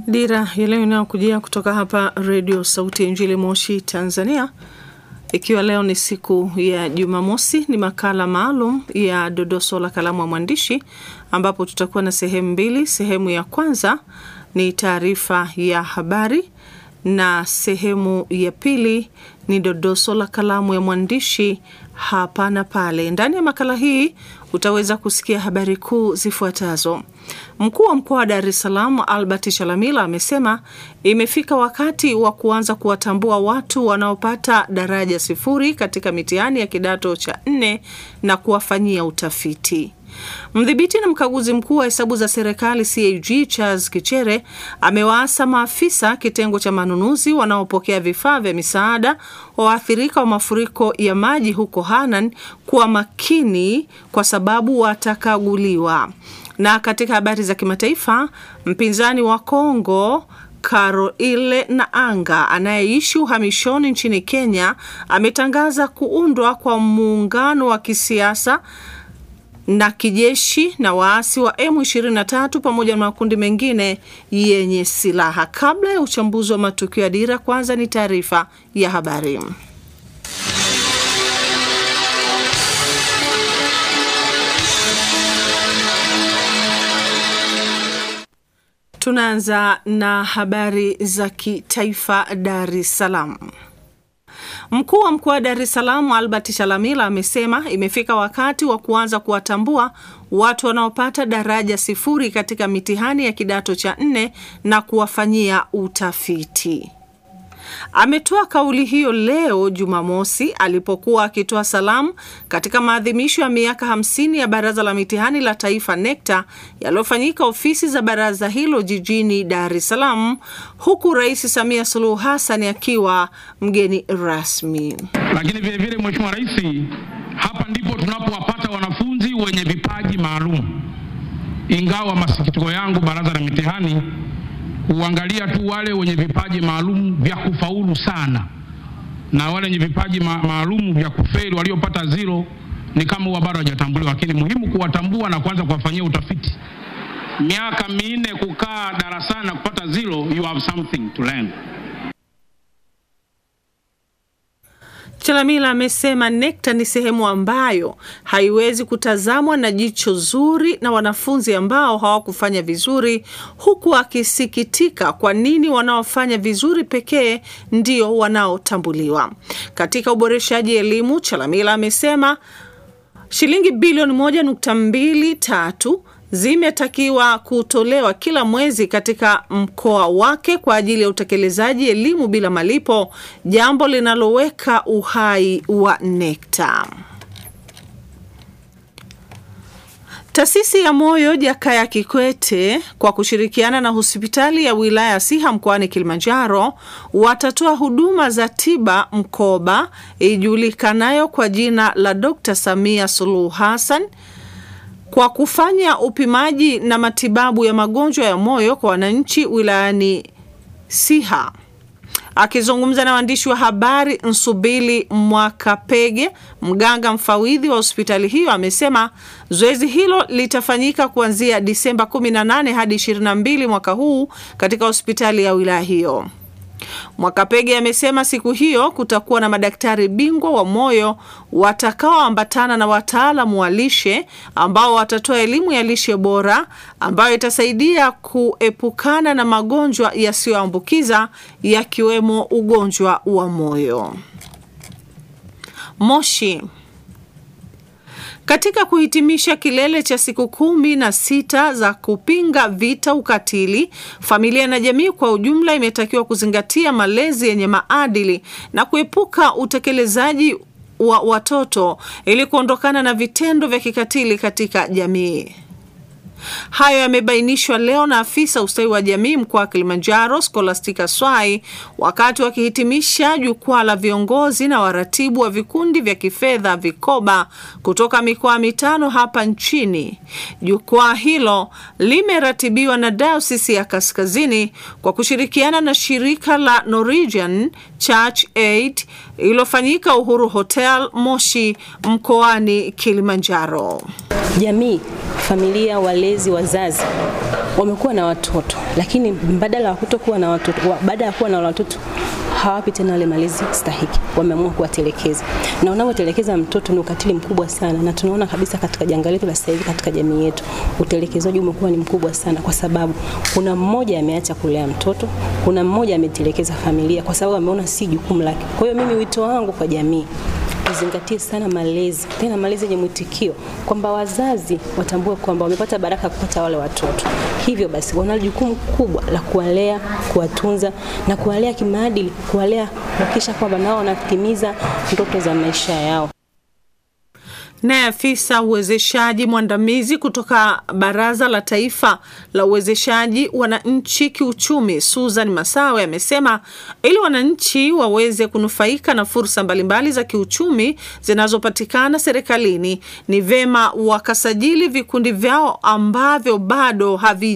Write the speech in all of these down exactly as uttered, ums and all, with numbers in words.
Dira ya leo inakujia kutoka hapa Radio Sauti ya Injili Moshi, Tanzania. Ikiwa leo ni siku ya Jumamosi, ni makala maalum ya Dodoso la Kalamu wa Mwandishi, ambapo tutakuwa na sehemu mbili. Sehemu ya kwanza ni taarifa ya habari na sehemu ya pili ni Dodoso la Kalamu ya Mwandishi hapa na pale. Ndani ya makala hii utaweza kusikia habari kuu zifuatazo. Mkuu wa mkoa wa Dar es Salaam Albert Chalamila amesema imefika wakati wa kuanza kuwatambua watu wanaopata daraja sifuri katika mitihani ya kidato cha nne na kuwafanyia utafiti. Mdhibiti na mkaguzi mkuu wa hesabu za serikali C A G Charles Kichere amewaasa maafisa kitengo cha manunuzi wanaopokea vifaa vya misaada waathirika wa mafuriko ya maji huko Hanang kuwa makini kwa sababu watakaguliwa. Na katika habari za kimataifa, mpinzani wa Kongo Caroline Naanga anayeishi uhamishoni nchini Kenya ametangaza kuundwa kwa muungano wa kisiasa na kijeshi na waasi wa M ishirini na tatu pamoja na makundi mengine yenye silaha. Kabla ya uchambuzi wa matukio ya Dira, kwanza ni taarifa ya habari. Tunaanza na habari za kitaifa. Dar es Salaam. Mkuu wa mkoa wa Dar es Salaam Albert Chalamila amesema imefika wakati wa kuanza kuwatambua watu wanaopata daraja sifuri katika mitihani ya kidato cha nne na kuwafanyia utafiti. Ametoa kauli hiyo leo Jumamosi alipokuwa akitoa salamu katika maadhimisho ya miaka hamsini ya Baraza la Mitihani la Taifa NECTA yaliyofanyika ofisi za baraza hilo jijini Dar es Salaam, huku Rais Samia Suluhu Hassan akiwa mgeni rasmi. Lakini vile vile Mheshimiwa Rais, hapa ndipo tunapowapata wanafunzi wenye vipaji maalum. Ingawa masikitiko yangu Baraza la Mitihani huangalia tu wale wenye vipaji maalum vya kufaulu sana, na wale wenye vipaji ma maalum vya kufeli waliopata zero ni kama huwa bado hawajatambuliwa. Lakini muhimu kuwatambua na kuanza kuwafanyia utafiti. Miaka minne kukaa darasani na kupata zero, you have something to learn. Chalamila amesema NECTA ni sehemu ambayo haiwezi kutazamwa na jicho zuri na wanafunzi ambao hawakufanya vizuri, huku akisikitika kwa nini wanaofanya vizuri pekee ndio wanaotambuliwa. Katika uboreshaji elimu, Chalamila amesema shilingi bilioni moja nukta mbili tatu zimetakiwa kutolewa kila mwezi katika mkoa wake kwa ajili ya utekelezaji elimu bila malipo, jambo linaloweka uhai wa NECTA. Taasisi ya Moyo Jakaya Kikwete kwa kushirikiana na hospitali ya wilaya Siha mkoani Kilimanjaro watatoa huduma za tiba mkoba ijulikanayo kwa jina la Doctor Samia Suluhu Hassan kwa kufanya upimaji na matibabu ya magonjwa ya moyo kwa wananchi wilayani Siha. Akizungumza na waandishi wa habari, Nsubili Mwakapege, mganga mfawidhi wa hospitali hiyo, amesema zoezi hilo litafanyika kuanzia Disemba kumi na nane hadi ishirini na mbili mwaka huu katika hospitali ya wilaya hiyo. Mwakapege amesema siku hiyo kutakuwa na madaktari bingwa wa moyo watakaoambatana na wataalamu wa lishe ambao watatoa elimu ya lishe bora ambayo itasaidia kuepukana na magonjwa yasiyoambukiza yakiwemo ugonjwa wa moyo. Moshi. Katika kuhitimisha kilele cha siku kumi na sita za kupinga vita ukatili, familia na jamii kwa ujumla imetakiwa kuzingatia malezi yenye maadili na kuepuka utekelezaji wa watoto ili kuondokana na vitendo vya kikatili katika jamii. Hayo yamebainishwa leo na afisa ustawi wa jamii mkoa wa Kilimanjaro Scholastica Swai wakati wakihitimisha jukwaa la viongozi na waratibu wa vikundi vya kifedha vikoba kutoka mikoa mitano hapa nchini. Jukwaa hilo limeratibiwa na Dayosisi ya Kaskazini kwa kushirikiana na shirika la Norwegian Church Aid iliyofanyika Uhuru Hotel Moshi mkoani Kilimanjaro. Jamii, familia, walezi, wazazi wamekuwa na watoto, lakini badala ya kutokuwa na watoto, baada ya kuwa na watoto hawapi tena wale malezi stahiki, wameamua kuwatelekeza. Na unapotelekeza mtoto ni ukatili mkubwa sana, na tunaona kabisa katika janga letu la sasa hivi katika jamii yetu utelekezaji umekuwa ni mkubwa sana, kwa sababu kuna mmoja ameacha kulea mtoto, kuna mmoja ametelekeza familia kwa sababu ameona si jukumu lake. Kwa hiyo mimi wito wangu kwa jamii, tuzingatie sana malezi, tena malezi yenye mwitikio, kwamba wazazi watambue kwamba wamepata baraka kupata wale watoto. Hivyo basi wana jukumu kubwa la kuwalea, kuwatunza na kuwalea kimaadili, kuwalea kuhakikisha kwamba nao wanatimiza ndoto za maisha yao. Na afisa uwezeshaji mwandamizi kutoka Baraza la Taifa la Uwezeshaji Wananchi Kiuchumi, Susan Masawe, amesema ili wananchi waweze kunufaika na fursa mbalimbali za kiuchumi zinazopatikana serikalini, ni vema wakasajili vikundi vyao ambavyo bado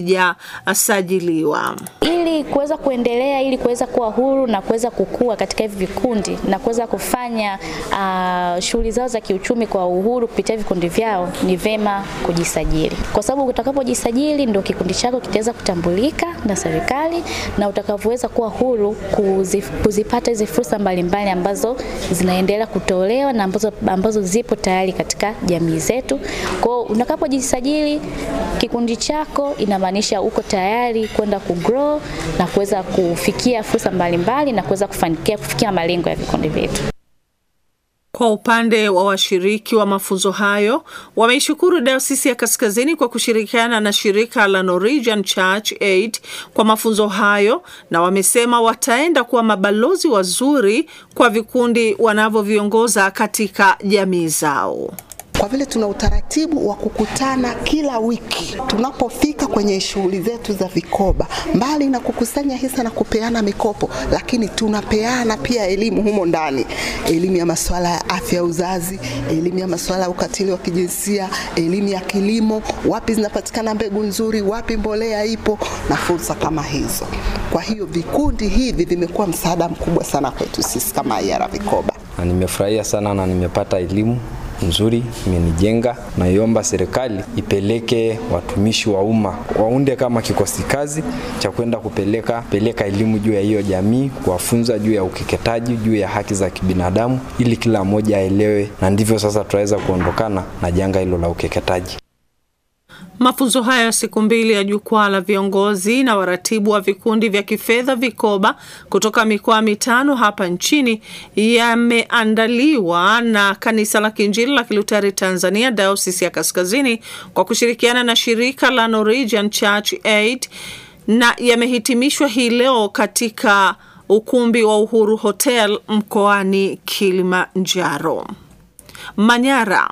havijasajiliwa. Ili kuweza kuendelea, ili kuweza kuwa huru na kuweza kukua katika hivi vikundi na kuweza kufanya uh, shughuli zao za kiuchumi kwa uhuru kupitia vikundi vyao, ni vema kujisajili. Kwa sababu utakapojisajili ndio kikundi chako kitaweza kutambulika na serikali, na utakapoweza kuwa huru kuzif, kuzipata hizo fursa mbalimbali ambazo zinaendelea kutolewa na ambazo ambazo zipo tayari katika jamii zetu. Kwa hiyo unapojisajili kikundi chako, inamaanisha uko tayari kwenda kugrow na kuweza kufikia fursa mbalimbali na kuweza kufanikia kufikia malengo ya vikundi vyetu. Kwa upande wa washiriki wa mafunzo hayo, wameishukuru Dayosisi ya Kaskazini kwa kushirikiana na shirika la Norwegian Church Aid kwa mafunzo hayo, na wamesema wataenda kuwa mabalozi wazuri kwa vikundi wanavyoviongoza katika jamii zao. Kwa vile tuna utaratibu wa kukutana kila wiki tunapofika kwenye shughuli zetu za vikoba, mbali na kukusanya hisa na kupeana mikopo, lakini tunapeana pia elimu humo ndani, elimu ya masuala ya afya uzazi, elimu ya masuala ya ukatili wa kijinsia, elimu ya kilimo, wapi zinapatikana mbegu nzuri, wapi mbolea ipo na fursa kama hizo. Kwa hiyo vikundi hivi vimekuwa msaada mkubwa sana kwetu sisi kama I R Vikoba. Na nimefurahia sana na nimepata elimu nzuri, imenijenga. Naiomba serikali ipeleke watumishi wa umma waunde kama kikosi kazi cha kwenda kupeleka peleka elimu juu ya hiyo jamii, kuwafunza juu ya ukeketaji, juu ya haki za kibinadamu, ili kila mmoja aelewe, na ndivyo sasa tutaweza kuondokana na janga hilo la ukeketaji. Mafunzo haya siku mbili ya jukwaa la viongozi na waratibu wa vikundi vya kifedha vikoba kutoka mikoa mitano hapa nchini yameandaliwa na Kanisa la Kiinjili la Kiluteri Tanzania Dayosisi ya Kaskazini kwa kushirikiana na shirika la Norwegian Church Aid, na yamehitimishwa hii leo katika ukumbi wa Uhuru Hotel mkoani Kilimanjaro. Manyara.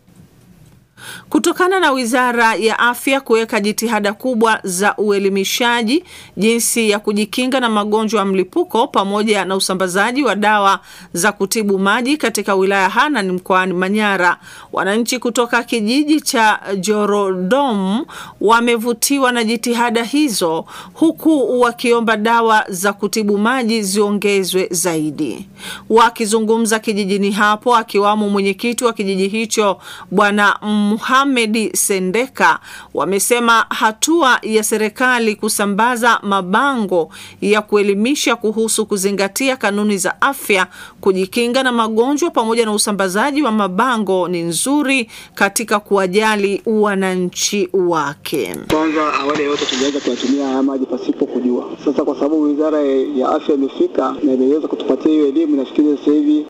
Kutokana na Wizara ya Afya kuweka jitihada kubwa za uelimishaji jinsi ya kujikinga na magonjwa ya mlipuko pamoja na usambazaji wa dawa za kutibu maji katika wilaya Hanang mkoani Manyara, wananchi kutoka kijiji cha Jorodom wamevutiwa na jitihada hizo, huku wakiomba dawa za kutibu maji ziongezwe zaidi. Wakizungumza kijijini hapo, akiwamo mwenyekiti wa kijiji hicho Bwana Muhamedi Sendeka, wamesema hatua ya serikali kusambaza mabango ya kuelimisha kuhusu kuzingatia kanuni za afya, kujikinga na magonjwa pamoja na usambazaji wa mabango ni nzuri katika kuwajali wananchi wake. Kwanza awali yote tuliweza kuyatumia haya maji pasipo kujua. Sasa kwa sababu Wizara ya Afya imefika na imeweza kutupatia hiyo elimu, nafikiri sasa hivi